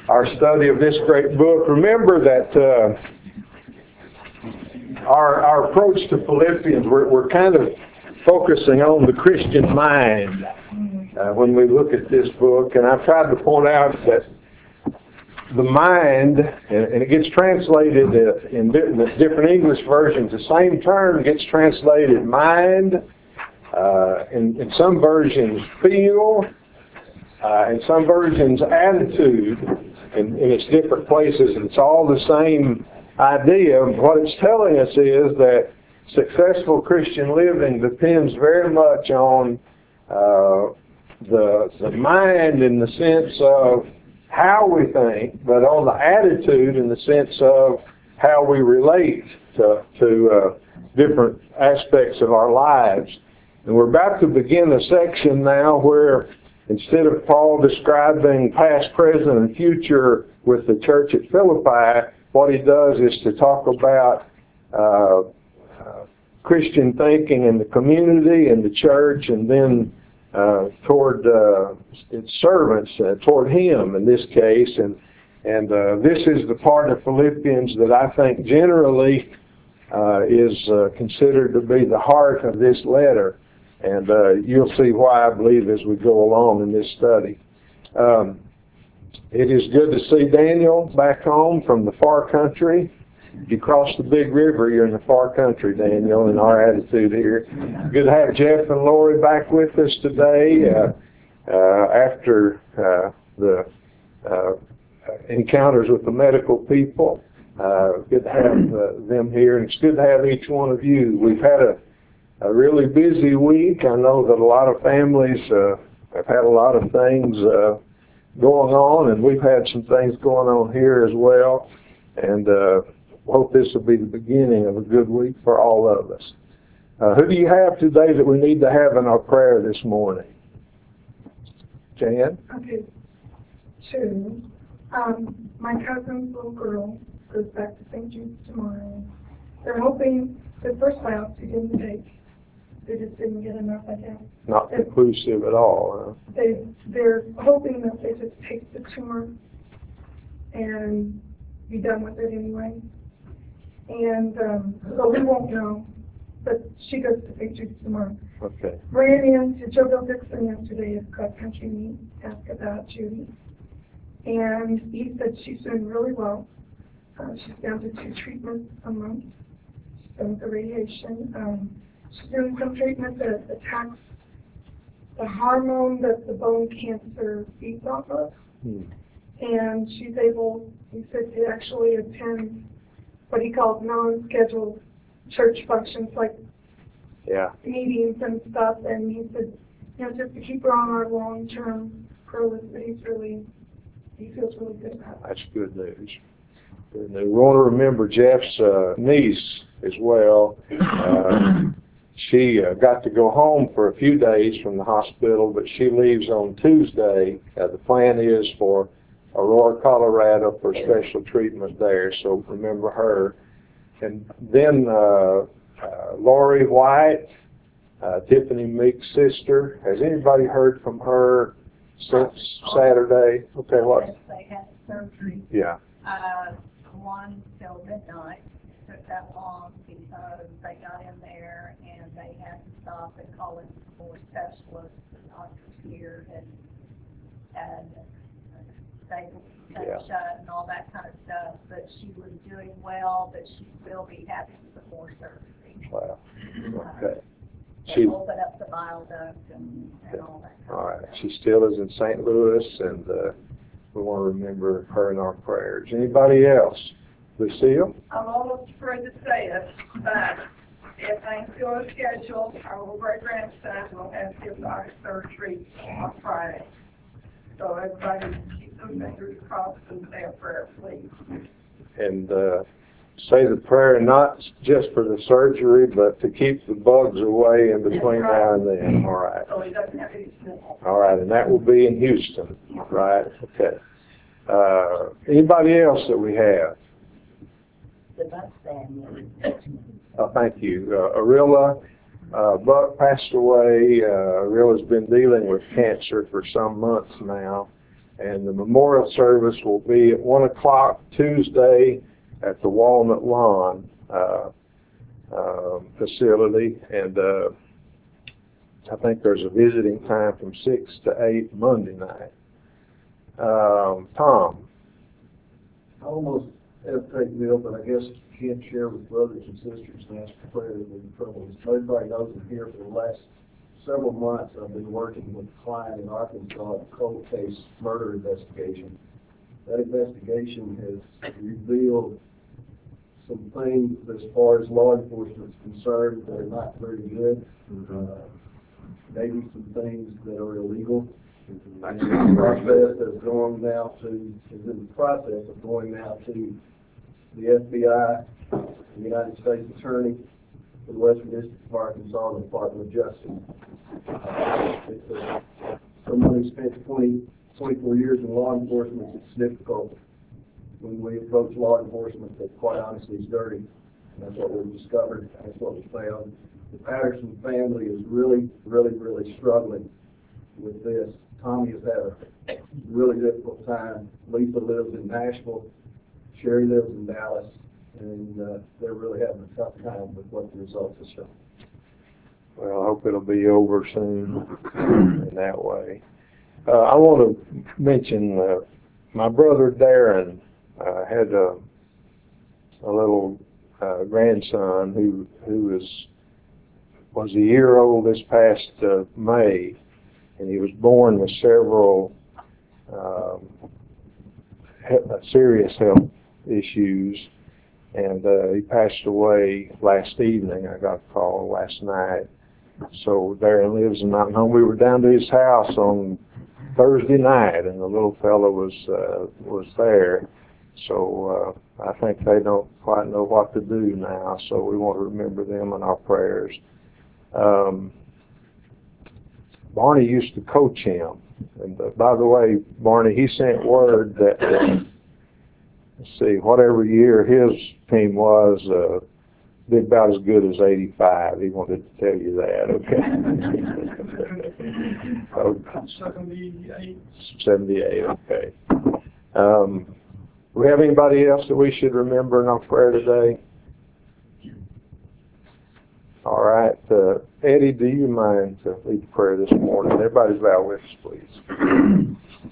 our study of this great book. Remember that our approach to Philippians, we're kind of focusing on the Christian mind when we look at this book, and I've tried to point out that the mind, and it gets translated in different English versions, the same term gets translated mind, in some versions feel, in some versions attitude, in its different places, and it's all the same idea. What it's telling us is that successful Christian living depends very much on the mind in the sense of how we think, but on the attitude in the sense of how we relate to different aspects of our lives. And we're about to begin a section now where instead of Paul describing past, present, and future with the church at Philippi, what he does is to talk about Christian thinking in the community and the church, and then toward its servants, toward him in this case. And this is the part of Philippians that I think generally is considered to be the heart of this letter. And you'll see why, I believe, as we go along in this study. It is good to see Daniel back home from the far country. If you cross the big river, you're in the far country, Daniel, in our attitude here. Good to have Jeff and Lori back with us today after the encounters with the medical people. Good to have them here, and it's good to have each one of you. We've had a really busy week. I know that a lot of families have had a lot of things going on, and we've had some things going on here as well. And hope this will be the beginning of a good week for all of us. Who do you have today that we need to have in our prayer this morning? Jan? Okay. Two. My cousin's little girl goes back to St. Jude's tomorrow. They're hoping the first biopsy didn't take. They just didn't get enough, I guess. Not conclusive at all. Huh? They're hoping that they just take the tumor and be done with it anyway. And so we won't know. But she goes to St. Jude's tomorrow. Okay. Ran into Joe Bill Dixon yesterday at cross country meet, asked about Judy. And he said she's doing really well. She's down to 2 treatments a month. She's done with the radiation. She's doing some treatment that attacks the hormone that the bone cancer feeds off of. And she's able, he said, to actually attend what he calls non-scheduled church functions, like meetings and stuff. And he said, just to keep her on our long-term pro list, but he feels really good about it. That's good news. Good news. We want to remember Jeff's niece as well. She got to go home for a few days from the hospital, but she leaves on Tuesday. The plan is for Aurora, Colorado for special treatment there, so remember her. And then Lori White, Tiffany Meek's sister. Has anybody heard from her since Saturday? Okay, what? They had surgery. Yeah. One till midnight. It took that long because they got in there and they had to stop and call in more specialists. The doctors here had stable shut and all that kind of stuff. But she was doing well, but she will be having some more surgery. Wow. Okay. They open up the bile duct and all that kind all right. of stuff. She still is in St. Louis, and we want to remember her in our prayers. Anybody else? Lucille? I'm almost afraid to say it, but if things go as scheduled, our great-grandson will have his eye surgery on Friday. So everybody keep their fingers crossed and say a prayer, please. And say the prayer not just for the surgery, but to keep the bugs away in between now and then. All right. So he doesn't have any sniffles. All right, and that will be in Houston, right? Okay. Anybody else that we have? The Buck family. Thank you. Arilla Buck passed away. Arilla's been dealing with cancer for some months now, And the memorial service will be at 1 o'clock Tuesday at the Walnut Lawn facility. And I think there's a visiting time from 6 to 8 Monday night. Tom? I almost hesitate, Bill, but I guess you can't share with brothers and sisters and ask for prayer with the trouble. Everybody knows I'm here for the last several months. I've been working with a client in Arkansas on a cold case murder investigation. That investigation has revealed some things as far as law enforcement is concerned that are not very good. Maybe some things that are illegal. And the process is in the process of going now to the FBI, the United States Attorney, the Western District of Arkansas, and the Department of Justice. Someone who spent 24 years in law enforcement, it's difficult when we approach law enforcement that quite honestly is dirty. And that's what we've discovered. That's what we found. The Patterson family is really struggling with this. Tommy has had a really difficult time. Lisa lives in Nashville. Sherry lives in Dallas. And they're really having a tough time with what the results have shown. Well, I hope it'll be over soon in that way. I want to mention my brother Darren had a little grandson who was a year old this past May, and he was born with several serious health issues, and he passed away last evening. I got a call last night. So Darren lives in Mountain Home. We were down to his house on Thursday night, and the little fellow was there. So I think they don't quite know what to do now, so we want to remember them in our prayers. Barney used to coach him. And by the way, Barney, he sent word that, let's see, whatever year his team was, did about as good as 85. He wanted to tell you that, okay? 78. 78, okay. Do we have anybody else that we should remember in our prayer today? All right. Eddie, do you mind to lead the prayer this morning? Everybody's bow with us, please.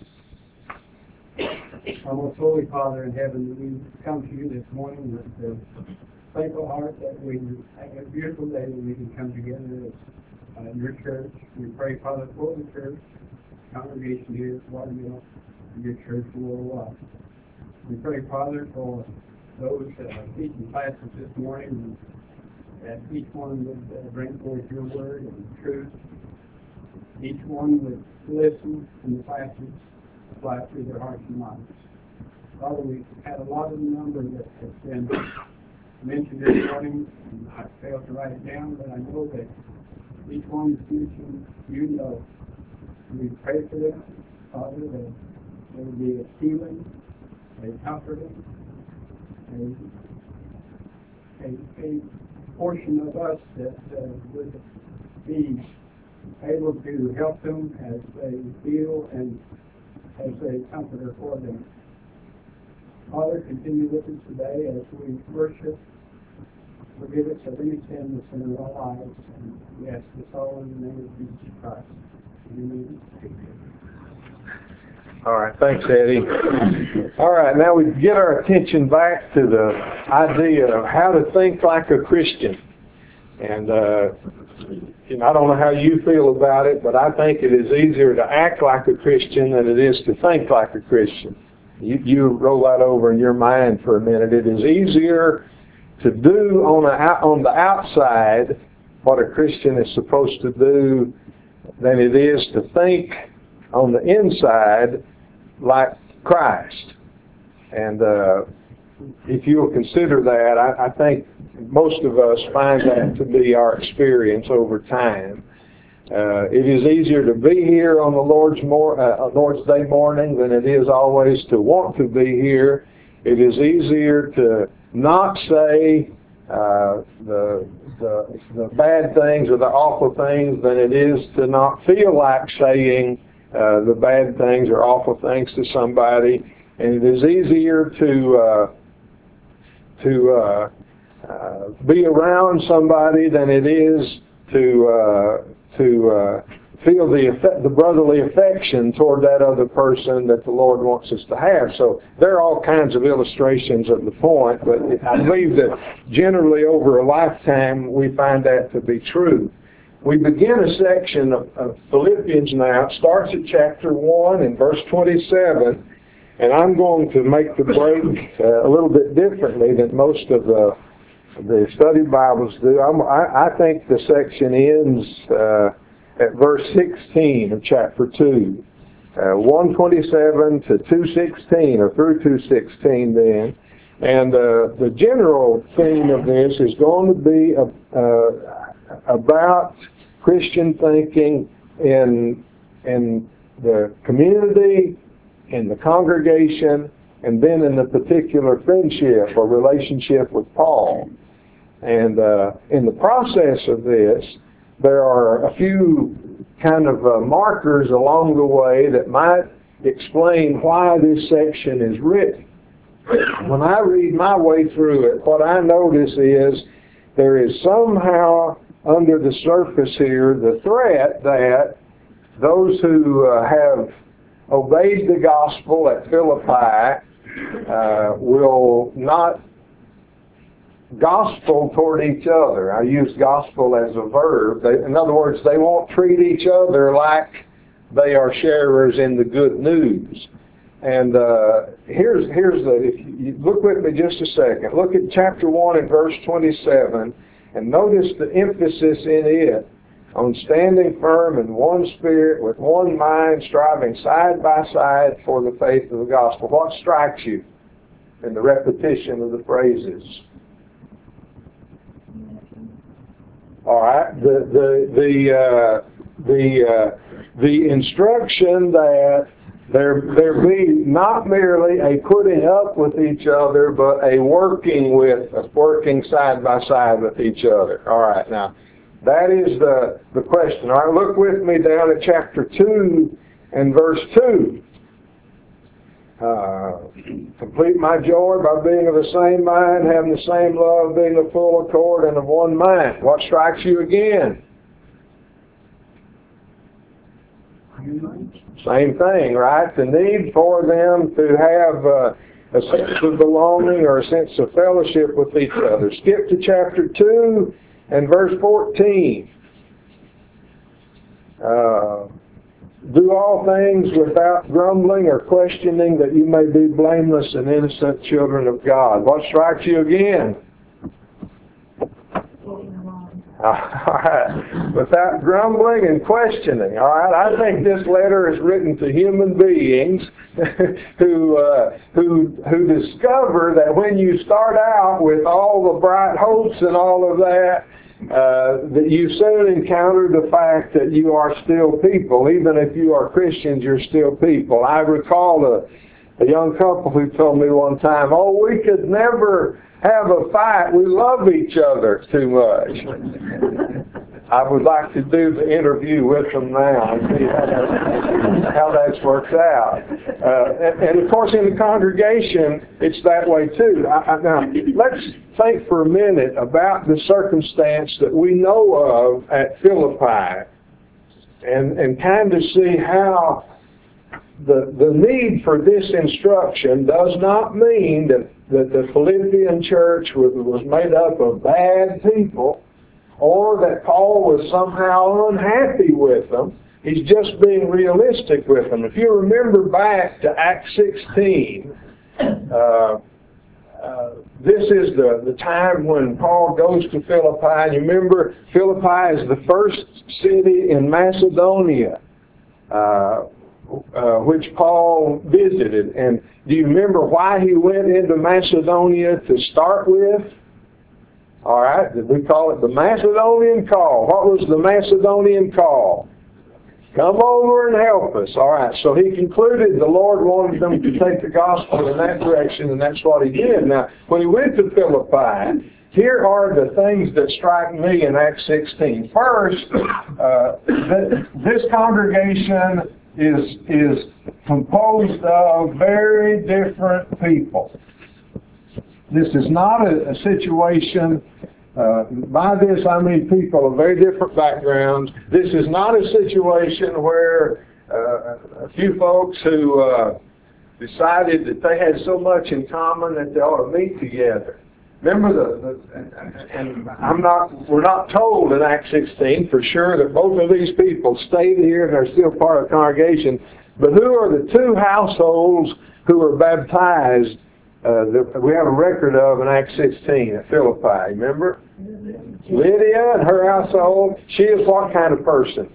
Our most holy Father in heaven, we come to you this morning with a thankful heart that we have a beautiful day when we can come together as your church. We pray, Father, for the church, congregation here at Watermill, and your church worldwide. We pray, Father, for those teaching classes this morning, that each one would bring forth your word and truth. Each one would listen in the classes, apply it through their hearts and minds. Father, we've had a lot of the number that has been mentioned this morning, and I failed to write it down, but I know that each one is mentioned, you know. We pray for them, Father, that there will be a healing, a comforting, a portion of us that would be able to help them as they feel and as a comforter for them. Father, continue with us today as we worship. Forgive us of any sin that's in our lives, and we ask this all in the name of Jesus Christ. Amen. All right, thanks, Eddie. All right, now we get our attention back to the idea of how to think like a Christian. And I don't know how you feel about it, but I think it is easier to act like a Christian than it is to think like a Christian. You roll that over in your mind for a minute. It is easier to do on the outside what a Christian is supposed to do than it is to think on the inside like Christ. And if you'll consider that, I think most of us find that to be our experience over time. It is easier to be here on the Lord's Day morning than it is always to want to be here. It is easier to not say the bad things or the awful things than it is to not feel like saying the bad things or awful things to somebody, and it is easier to be around somebody than it is to feel the brotherly affection toward that other person that the Lord wants us to have. So there are all kinds of illustrations of the point, but I believe that generally over a lifetime we find that to be true. We begin a section of Philippians now. It starts at chapter 1 and verse 27, and I'm going to make the break a little bit differently than most of the study Bibles do. I think the section ends at verse 16 of chapter 2. 127 to 216, or through 216 then. And the general theme of this is going to be about Christian thinking in the community, in the congregation, and then in the particular friendship or relationship with Paul. And in the process of this, there are a few kind of markers along the way that might explain why this section is written. When I read my way through it, what I notice is there is somehow under the surface here the threat that those who have obeyed the gospel at Philippi will not gospel toward each other. I use gospel as a verb. In other words, they won't treat each other like they are sharers in the good news. And here's if you look with me just a second. Look at chapter 1 and verse 27, and notice the emphasis in it on standing firm in one spirit, with one mind, striving side by side for the faith of the gospel. What strikes you in the repetition of the phrases? All right, the instruction that there be not merely a putting up with each other, but a working side by side with each other. All right, now that is the question. All right, look with me down at chapter 2 and verse 2. Complete my joy by being of the same mind, having the same love, being of full accord and of one mind. What strikes you again? Same thing, right? The need for them to have a sense of belonging or a sense of fellowship with each other. Skip to chapter 2 and verse 14. Do all things without grumbling or questioning, that you may be blameless and innocent children of God. What strikes you again? All right. Without grumbling and questioning. All right. I think this letter is written to human beings who discover that when you start out with all the bright hopes and all of that, that you soon encounter the fact that you are still people. Even if you are Christians, you're still people. I recall a young couple who told me one time, "Oh, we could never have a fight. We love each other too much." I would like to do the interview with them now and see how that's worked out. And of course, in the congregation, it's that way too. Now, let's think for a minute about the circumstance that we know of at Philippi, and kind of see how the need for this instruction does not mean that the Philippian church was made up of bad people, or that Paul was somehow unhappy with them. He's just being realistic with them. If you remember back to Acts 16, this is the time when Paul goes to Philippi. And you remember, Philippi is the first city in Macedonia which Paul visited. And do you remember why he went into Macedonia to start with? All right, we call it the Macedonian call. What was the Macedonian call? Come over and help us. All right, so he concluded the Lord wanted them to take the gospel in that direction, and that's what he did. Now, when he went to Philippi, here are the things that strike me in Acts 16. First, this congregation is composed of very different people. This is not a situation, by this I mean people of very different backgrounds. This is not a situation where a few folks who decided that they had so much in common that they ought to meet together. Remember, we're not told in Acts 16 for sure that both of these people stayed here and are still part of the congregation, but who are the two households who were baptized that we have a record of in Acts 16 at Philippi? Remember? Lydia and her household. She is what kind of person?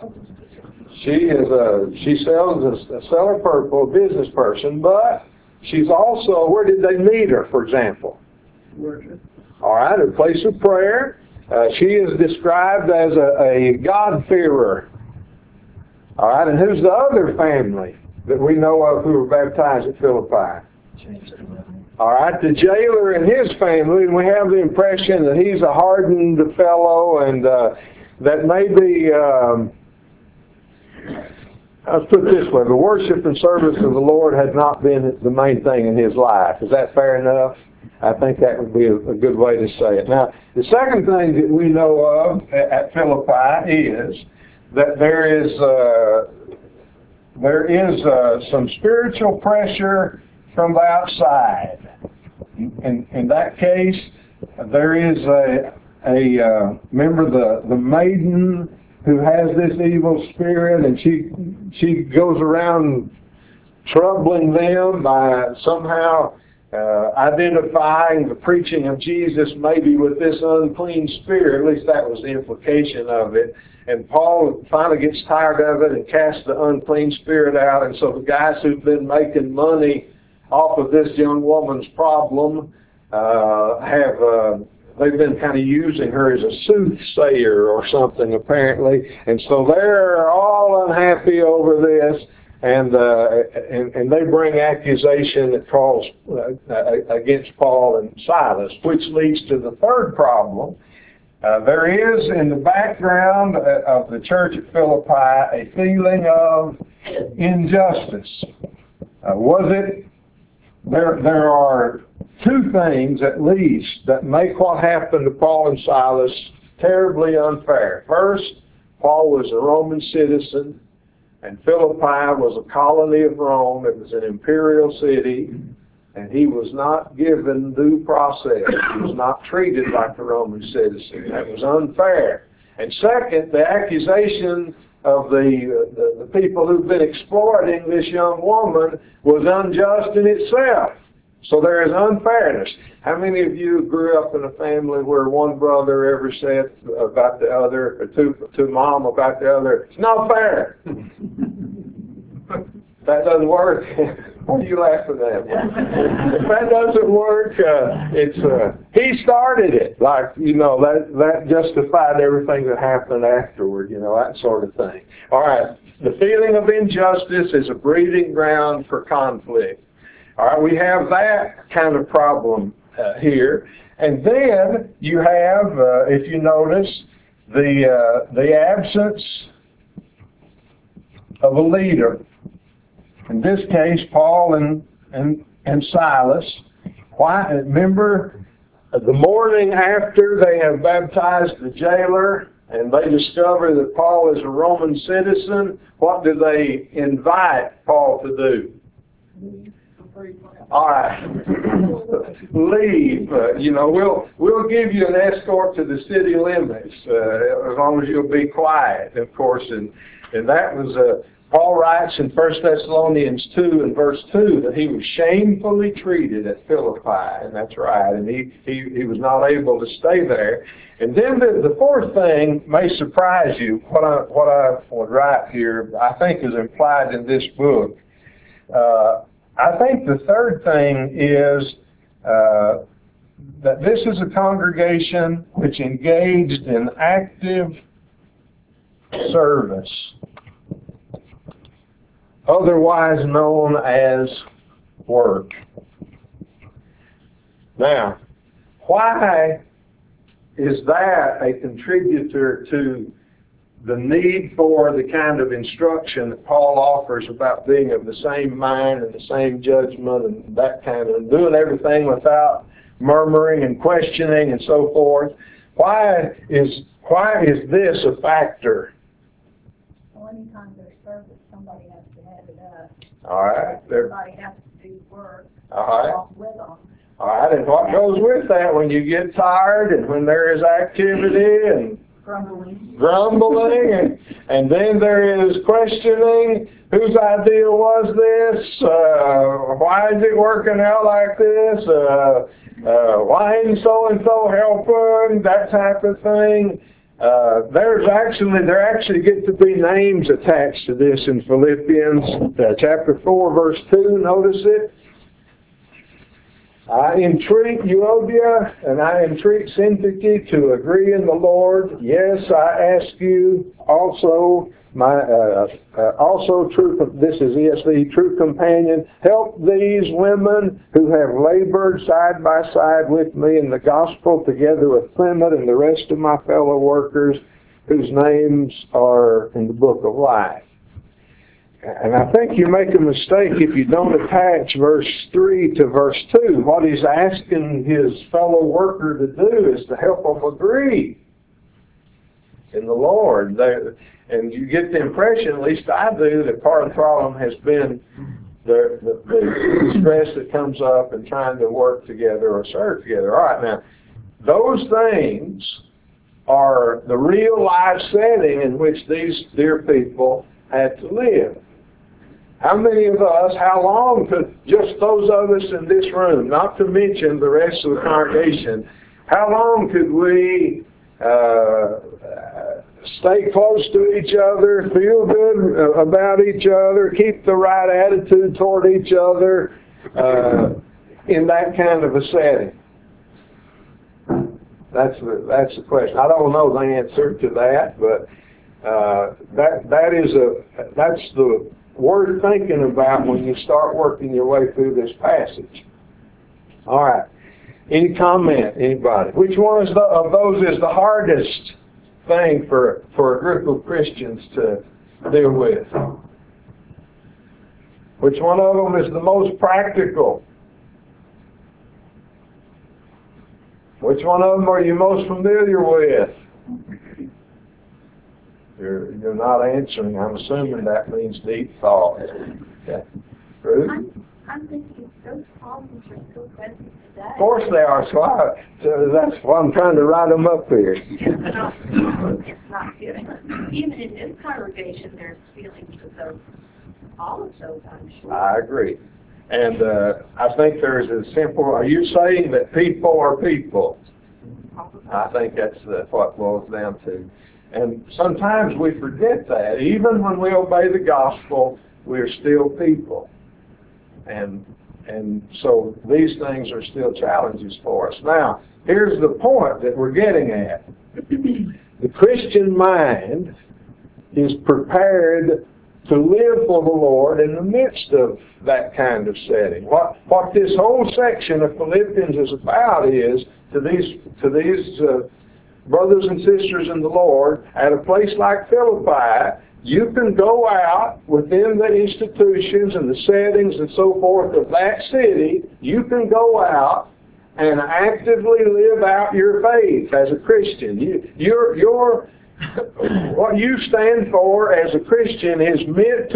She sells a seller purple, a business person, but she's also, where did they meet her, for example? Worship. All right, a place of prayer. She is described as a God-fearer. All right, and who's the other family that we know of who were baptized at Philippi? All right, the jailer and his family, and we have the impression that he's a hardened fellow, and that maybe, let's put it this way, the worship and service of the Lord had not been the main thing in his life. Is that fair enough? I think that would be a good way to say it. Now, the second thing that we know of at Philippi is that there is some spiritual pressure from the outside. In that case, there is remember the maiden who has this evil spirit, and she goes around troubling them by somehow identifying the preaching of Jesus maybe with this unclean spirit. At least that was the implication of it. And Paul finally gets tired of it and casts the unclean spirit out. And so the guys who've been making money off of this young woman's problem they've been kind of using her as a soothsayer or something apparently. And so they're all unhappy over this. And they bring accusation that calls against Paul and Silas, which leads to the third problem. There is in the background of the church at Philippi a feeling of injustice. There are two things at least that make what happened to Paul and Silas terribly unfair. First, Paul was a Roman citizen, and Philippi was a colony of Rome. It was an imperial city, and he was not given due process. He was not treated like a Roman citizen. That was unfair. And second, the accusation of the people who've been exploiting this young woman was unjust in itself. So there is unfairness. How many of you grew up in a family where one brother ever said about the other, or to mom about the other, it's not fair? That doesn't work. What are you laughing at? If that doesn't work, he started it. Like, that justified everything that happened afterward, that sort of thing. All right, the feeling of injustice is a breeding ground for conflict. All right, we have that kind of problem here. And then you have, if you notice, the absence of a leader. In this case, Paul and Silas. Why? Remember, the morning after they have baptized the jailer and they discover that Paul is a Roman citizen, what do they invite Paul to do? All right, leave. We'll give you an escort to the city limits as long as you'll be quiet, of course. And that was Paul writes in 1 Thessalonians 2 and verse 2 that he was shamefully treated at Philippi, and that's right. And he was not able to stay there. And then the fourth thing may surprise you. What I would write here, I think, is implied in this book. I think the third thing is that this is a congregation which engaged in active service, otherwise known as work. Now, why is that a contributor to the need for the kind of instruction that Paul offers about being of the same mind and the same judgment and that kind of doing everything without murmuring and questioning and so forth. Why is this a factor? Well, anytime there's service, somebody has to have it up. All right. Somebody has to do work. All right. Along with them. All right. And what goes with that when you get tired and when there is activity and grumbling, and then there is questioning, whose idea was this? Why is it working out like this? Why ain't so-and-so helping? That type of thing. There actually get to be names attached to this in Philippians chapter 4, verse 2. Notice it. I entreat Euodia and I entreat Syntyche to agree in the Lord. Yes, I ask you also, this is ESV, true companion, help these women who have labored side by side with me in the gospel, together with Clement and the rest of my fellow workers whose names are in the book of life. And I think you make a mistake if you don't attach verse 3 to verse 2. What he's asking his fellow worker to do is to help them agree in the Lord. And you get the impression, at least I do, that part of the problem has been the stress that comes up in trying to work together or serve together. All right, now, those things are the real life setting in which these dear people had to live. How many of us, how long could just those of us in this room, not to mention the rest of the congregation, how long could we stay close to each other, feel good about each other, keep the right attitude toward each other in that kind of a setting? That's the question. I don't know the answer to that, but that's the worth thinking about when you start working your way through this passage. All right. Any comment? Anybody? Which one of those is the hardest thing for a group of Christians to deal with? Which one of them is the most practical? Which one of them are you most familiar with? You're not answering. I'm assuming that means deep thought. Okay. Ruth? I'm thinking those problems are so present today. Of course they are. So that's why I'm trying to write them up here. Not kidding. Even in this congregation, there's feelings of those, all of those, I'm sure. I agree. And I think there's a simple, are you saying that people are people? I think that's what it boils down to. And sometimes we forget that. Even when we obey the gospel, we're still people. And so these things are still challenges for us. Now, here's the point that we're getting at. The Christian mind is prepared to live for the Lord in the midst of that kind of setting. What this whole section of Philippians is about is to these brothers and sisters in the Lord, at a place like Philippi, you can go out within the institutions and the settings and so forth of that city. You can go out and actively live out your faith as a Christian. What you stand for as a Christian is meant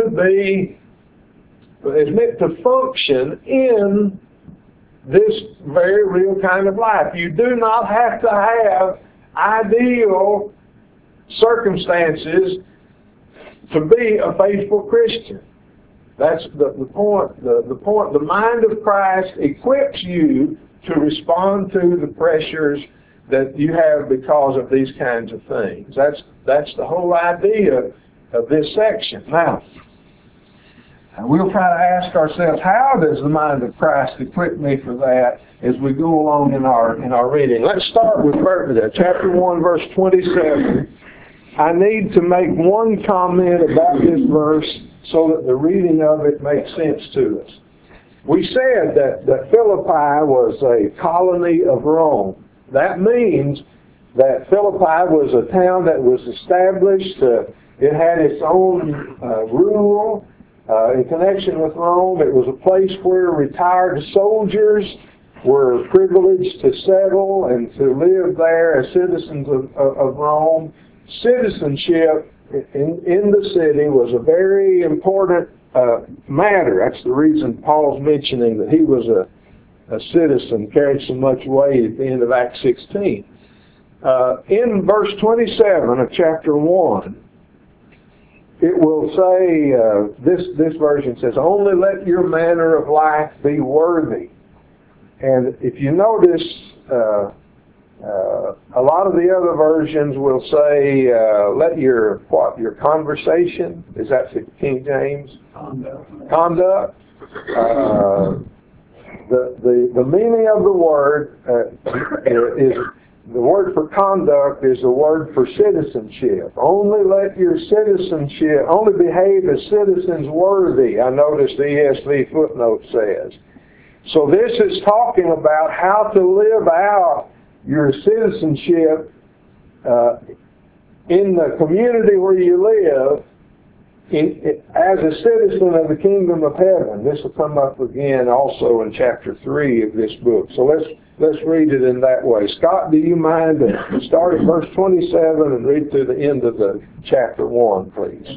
to function in this very real kind of life. You do not have to have ideal circumstances to be a faithful Christian. That's the point. The point. The mind of Christ equips you to respond to the pressures that you have because of these kinds of things. That's the whole idea of this section. Now, we'll try to ask ourselves, how does the mind of Christ equip me for that as we go along in our reading? Let's start with chapter 1, verse 27. I need to make one comment about this verse so that the reading of it makes sense to us. We said that Philippi was a colony of Rome. That means that Philippi was a town that was established. It had its own rule in connection with Rome. It was a place where retired soldiers were privileged to settle and to live there as citizens of Rome. Citizenship in the city was a very important matter. That's the reason Paul's mentioning that he was a citizen, carried so much weight at the end of Acts 16. In verse 27 of chapter 1, it will say, this version says, only let your manner of life be worthy. And if you notice, a lot of the other versions will say, let your conversation, is that the King James? Conduct. The meaning of the word is, the word for conduct is the word for citizenship. Only let your citizenship, only behave as citizens worthy, I notice the ESV footnote says. So this is talking about how to live out your citizenship in the community where you live as a citizen of the kingdom of heaven. This will come up again also in chapter 3 of this book. So let's read it in that way. Scott, do you mind to start at verse 27 and read through the end of the chapter 1, please?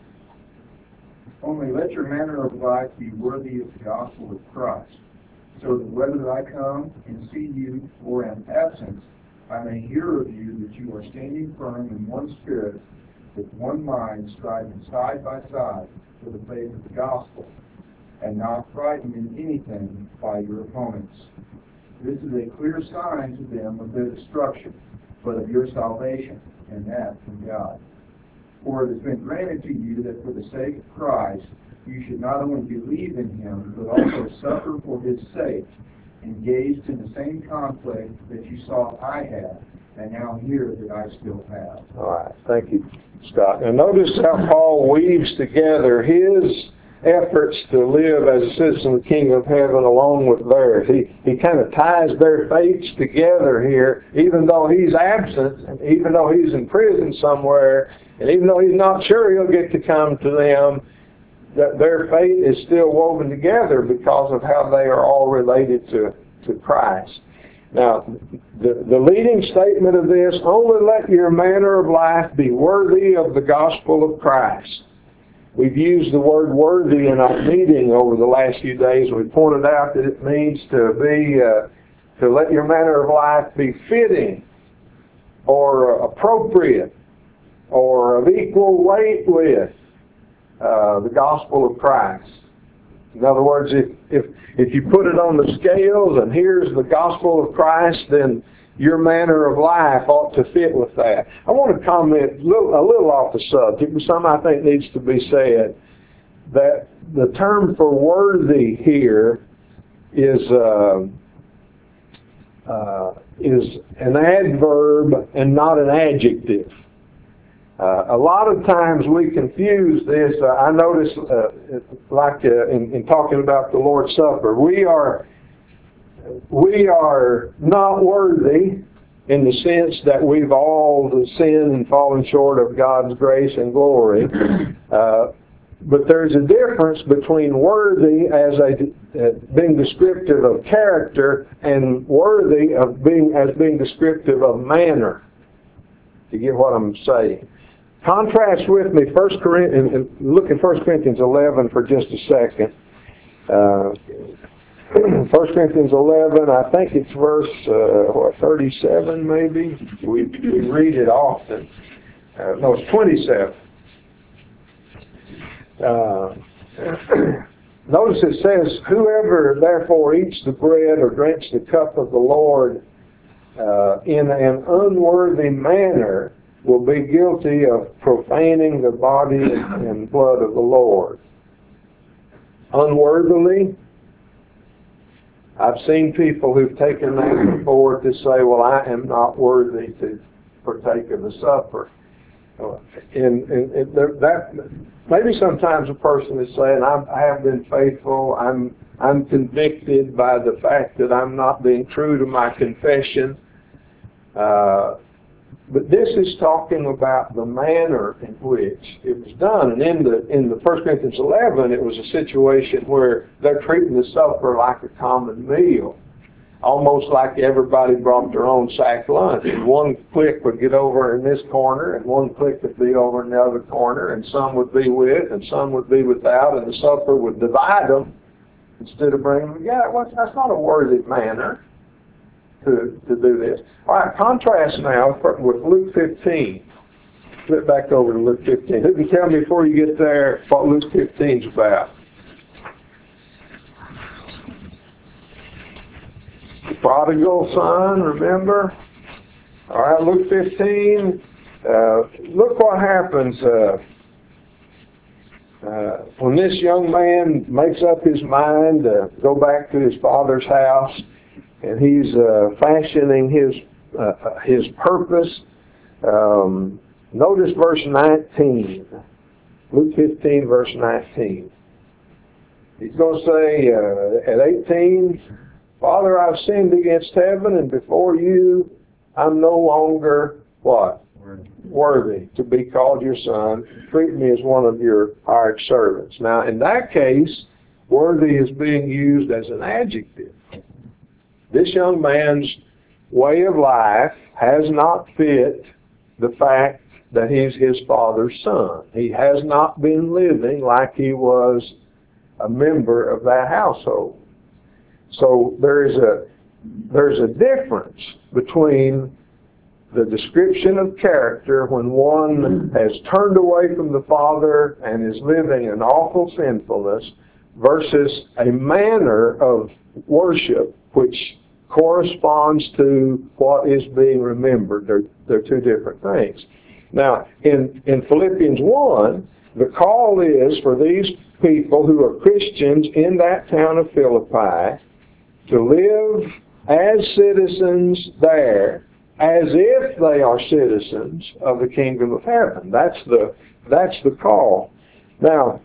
Only let your manner of life be worthy of the gospel of Christ, so that whether I come and see you or am absent, I may hear of you that you are standing firm in one spirit, with one mind, striving side by side for the faith of the gospel, and not frightened in anything by your opponents. This is a clear sign to them of their destruction, but of your salvation, and that from God. For it has been granted to you that for the sake of Christ, you should not only believe in him, but also suffer for his sake, engaged in the same conflict that you saw I had, and now hear that I still have. All right, thank you, Scott. Now notice how Paul weaves together his efforts to live as a citizen of the kingdom of heaven along with theirs. He kind of ties their fates together here, even though he's absent, and even though he's in prison somewhere, and even though he's not sure he'll get to come to them, that their fate is still woven together because of how they are all related to Christ. Now, the leading statement of this, only let your manner of life be worthy of the gospel of Christ. We've used the word worthy in our meeting over the last few days. We pointed out that it means to let your manner of life be fitting or appropriate or of equal weight with the gospel of Christ. In other words, if you put it on the scales and here's the gospel of Christ, then your manner of life ought to fit with that. I want to comment a little off the subject, but something I think needs to be said, that the term for worthy here is an adverb and not an adjective. A lot of times we confuse this. I notice, in talking about the Lord's Supper, we are not worthy in the sense that we've all sinned and fallen short of God's grace and glory. But there's a difference between worthy as being descriptive of character and worthy of being descriptive of manner. You get what I'm saying? Contrast with me 1 Corinthians, look at 1 Corinthians 11 for just a second. 1 Corinthians 11, I think it's verse 37 maybe. We read it often. No, it's 27. Notice it says, whoever therefore eats the bread or drinks the cup of the Lord in an unworthy manner will be guilty of profaning the body and blood of the Lord. Unworthily, I've seen people who've taken that before to say, well, I am not worthy to partake of the supper. And that maybe sometimes a person is saying, I have been faithful, I'm convicted by the fact that I'm not being true to my confession. But this is talking about the manner in which it was done. And in the 1 Corinthians 11, it was a situation where they're treating the supper like a common meal, almost like everybody brought their own sack lunch. And one clique would get over in this corner, and one clique would be over in the other corner, and some would be with, and some would be without, and the supper would divide them instead of bringing them together. Well, that's not a worthy manner to do this. All right, contrast now with Luke 15. Flip back over to Luke 15. Who can tell me before you get there what Luke 15 is about? The prodigal son, remember? All right, Luke 15. Look what happens when this young man makes up his mind to go back to his father's house, and he's fashioning his purpose. Notice verse 19. Luke 15, verse 19. He's going to say at 18, Father, I've sinned against heaven, and before you, I'm no longer, what? Worthy to be called your son. Treat me as one of your hired servants. Now, in that case, worthy is being used as an adjective. This young man's way of life has not fit the fact that he's his father's son. He has not been living like he was a member of that household. So there's a difference between the description of character when one has turned away from the Father and is living in awful sinfulness versus a manner of worship which corresponds to what is being remembered. They're two different things. Now, in Philippians 1, the call is for these people who are Christians in that town of Philippi to live as citizens there, as if they are citizens of the kingdom of heaven. That's the call. Now,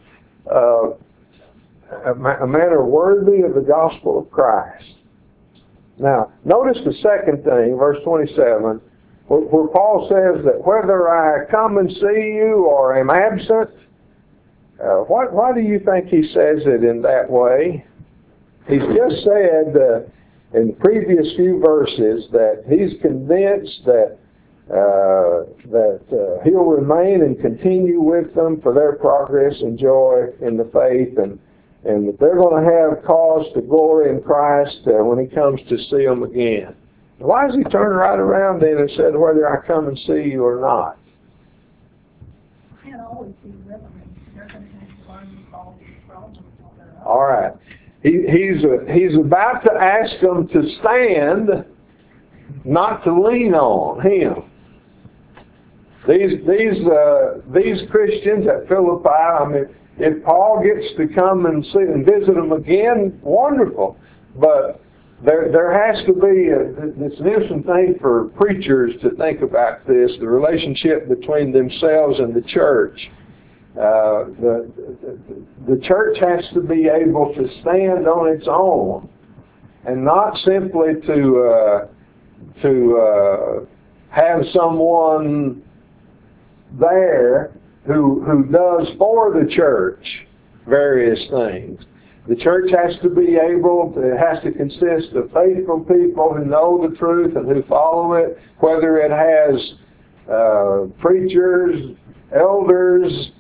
a manner worthy of the gospel of Christ. Now, notice the second thing, verse 27, where Paul says that whether I come and see you or am absent, why do you think he says it in that way? He's just said in the previous few verses that he's convinced that he'll remain and continue with them for their progress and joy in the faith, and that they're going to have cause to glory in Christ when he comes to see them again. Why does he turn right around then and said whether I come and see you or not? You can't always be with them. They're going to have to learn to solve these problems on their own. All right. He's about to ask them to stand, not to lean on him. These Christians at Philippi, I mean, if Paul gets to come and see and visit them again, wonderful. But there has to be it's an interesting thing for preachers to think about this, the relationship between themselves and the church. The church has to be able to stand on its own and not simply to have someone there who does for the church various things. The church has to be able to, it has to consist of faithful people who know the truth and who follow it, whether it has preachers, elders,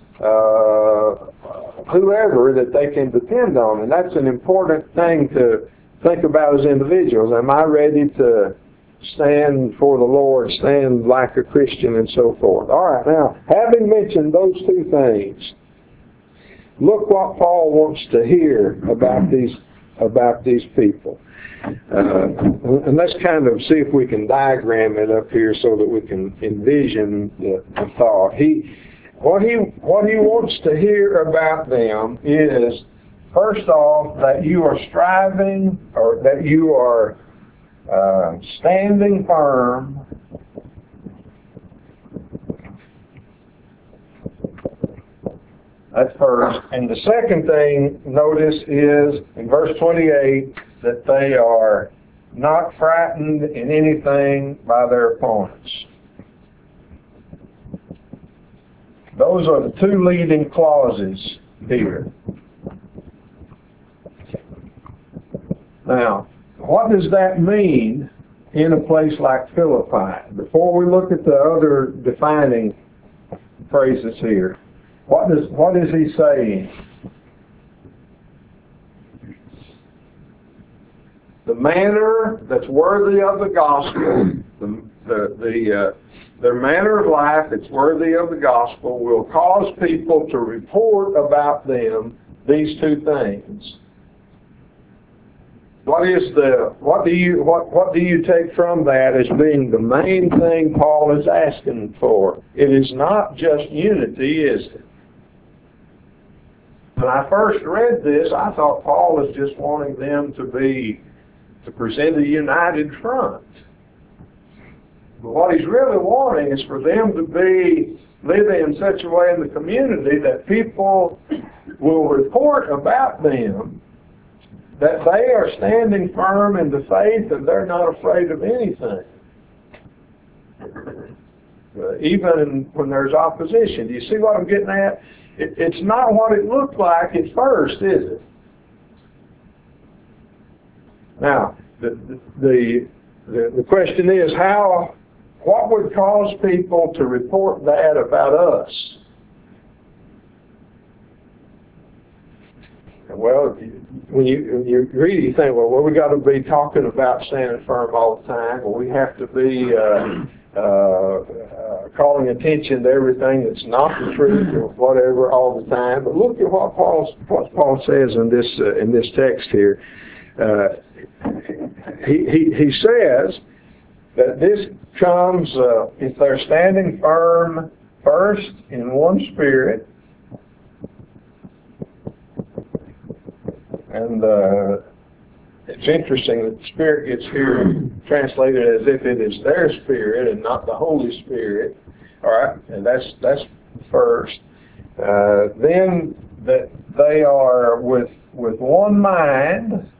whoever that they can depend on. And that's an important thing to think about as individuals. Am I ready to stand for the Lord, stand like a Christian, and so forth? All right, now, having mentioned those two things, look what Paul wants to hear about these people. And let's kind of see if we can diagram it up here so that we can envision the thought. What he wants to hear about them is, first off, that you are striving, or that you are standing firm That's first. And the second thing, notice, is in verse 28 that they are not frightened in anything by their opponents. Those are the two leading clauses here. Now, what does that mean in a place like Philippi? Before we look at the other defining phrases here, what is he saying? The manner that's worthy of the gospel, their manner of life that's worthy of the gospel will cause people to report about them these two things. What do you take from that as being the main thing Paul is asking for? It is not just unity, is it? When I first read this, I thought Paul was just wanting them to present a united front. But what he's really wanting is for them to be living in such a way in the community that people will report about them that they are standing firm in the faith and they're not afraid of anything. Even when there's opposition. Do you see what I'm getting at? It's not what it looked like at first, is it? Now, the question is what would cause people to report that about us? Well, when you read it, you think, well, we got to be talking about standing firm all the time, or we have to be calling attention to everything that's not the truth or whatever all the time. But look at what Paul says in this text here. He says that this comes if they're standing firm first in one spirit, and it's interesting that the Spirit gets here translated as if it is their spirit and not the Holy Spirit. All right, and that's first. Then that they are with one mind.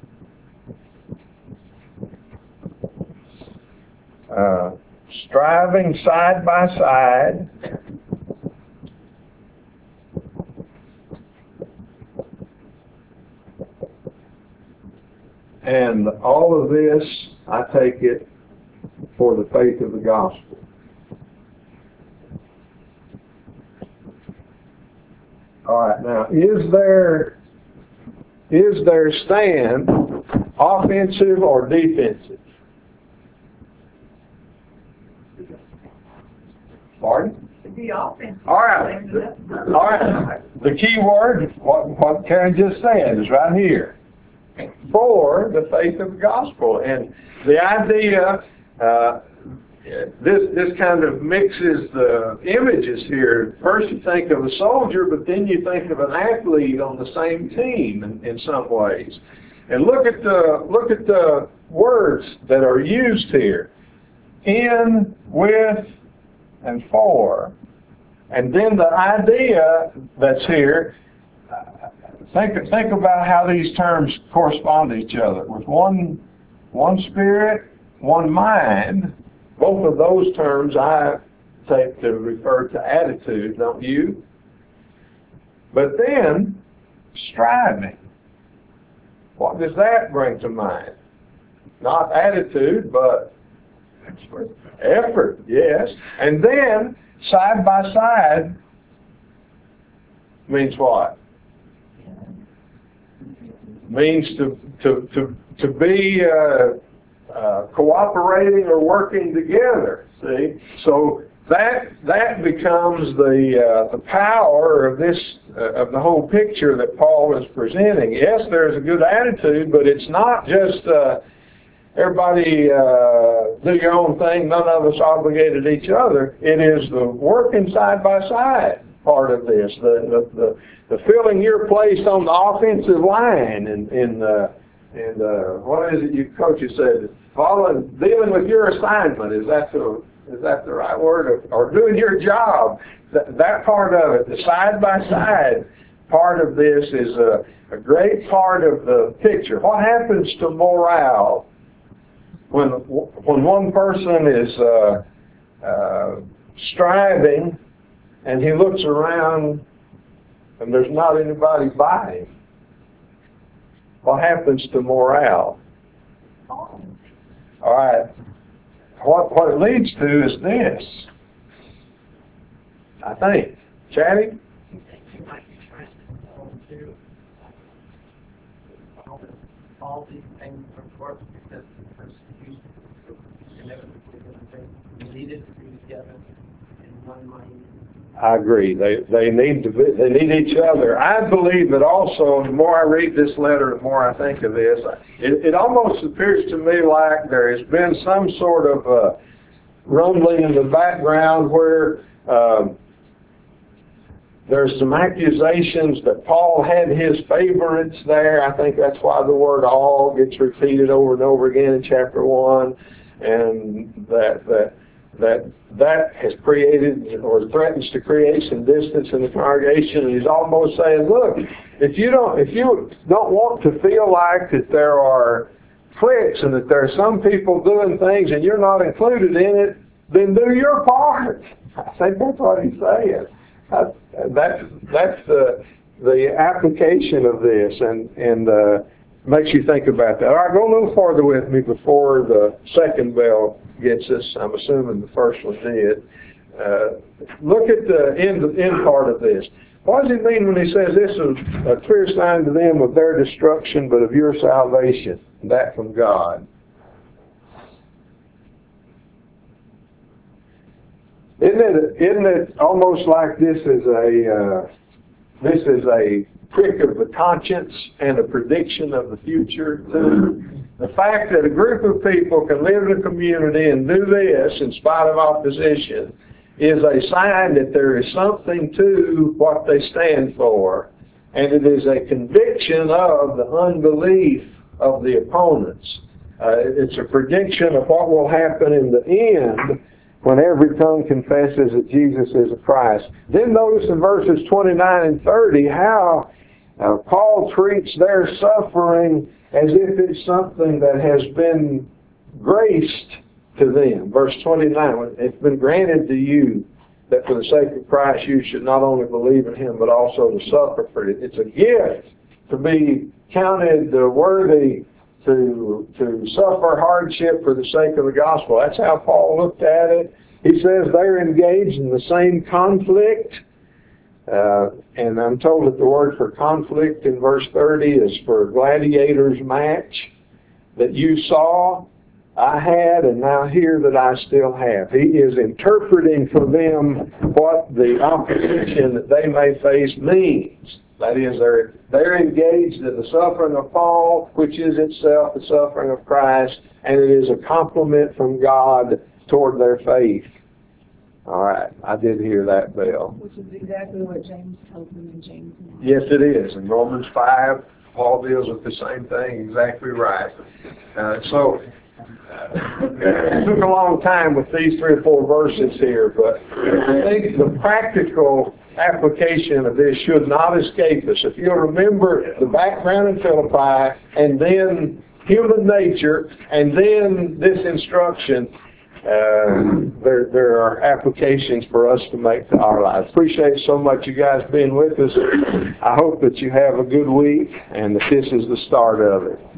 Striving side by side, and all of this, I take it, for the faith of the gospel. All right, now, is their stand offensive or defensive? Pardon? To be offensive. All right. All right. The key word, what Karen just said, is right here. For the faith of the gospel. And the idea, this kind of mixes the images here. First you think of a soldier, but then you think of an athlete on the same team in some ways. And look at the words that are used here. In, with, and for. And then the idea that's here, think about how these terms correspond to each other. With one spirit, one mind. Both of those terms I take to refer to attitude, don't you? But then, striving. What does that bring to mind? Not attitude, but effort, yes. And then, side by side means what? Means to be cooperating or working together. See, so that becomes the power of this of the whole picture that Paul is presenting. Yes, there's a good attitude, but it's not just everybody do your own thing. None of us obligated each other. It is the working side by side part of this. The filling your place on the offensive line and what is it you coaches said? Dealing with your assignment. Is that the right word? Or doing your job. That part of it, the side by side part of this is a great part of the picture. What happens to morale when one person is striving and he looks around and there's not anybody by him. What happens to morale? All right. What it leads to is this, I think. Chatty? All these things are forth because of persecution. We needed to be together in one mind. I agree. They need each other. I believe that also, the more I read this letter, the more I think of this. It almost appears to me like there has been some sort of rumbling in the background where there's some accusations that Paul had his favorites there. I think that's why the word all gets repeated over and over again in chapter 1, and that has created or threatens to create some distance in the congregation. And he's almost saying, look, if you don't want to feel like that there are cliques and that there are some people doing things and you're not included in it, then do your part. I think that's what he's saying. That's the application of this, and makes you think about that. All right, go a little farther with me before the second bell gets us. I'm assuming the first one did. Look at the end part of this. What does he mean when he says this is a clear sign to them of their destruction, but of your salvation, that from God? Isn't it almost like this is a prick of the conscience and a prediction of the future too? The fact that a group of people can live in a community and do this in spite of opposition is a sign that there is something to what they stand for, and it is a conviction of the unbelief of the opponents. It's a prediction of what will happen in the end when every tongue confesses that Jesus is the Christ. Then notice in verses 29 and 30 how Paul treats their suffering as if it's something that has been graced to them. Verse 29, it's been granted to you that for the sake of Christ you should not only believe in Him but also to suffer for it. It's a gift to be counted worthy to suffer hardship for the sake of the gospel. That's how Paul looked at it. He says they're engaged in the same conflict. And I'm told that the word for conflict in verse 30 is for a gladiator's match that you saw, I had, and now here that I still have. He is interpreting for them what the opposition that they may face means. That is, they're engaged in the suffering of Paul, which is itself the suffering of Christ, and it is a compliment from God toward their faith. All right, I did hear that bell. Which is exactly what James told them in James 9. Yes, it is. In Romans 5, Paul deals with the same thing, exactly right. It took a long time with these 3 or 4 verses here, but I think the practical application of this should not escape us. If you'll remember the background in Philippi, and then human nature, and then this instruction, there are applications for us to make to our lives. Appreciate so much you guys being with us. I hope that you have a good week, and that this is the start of it.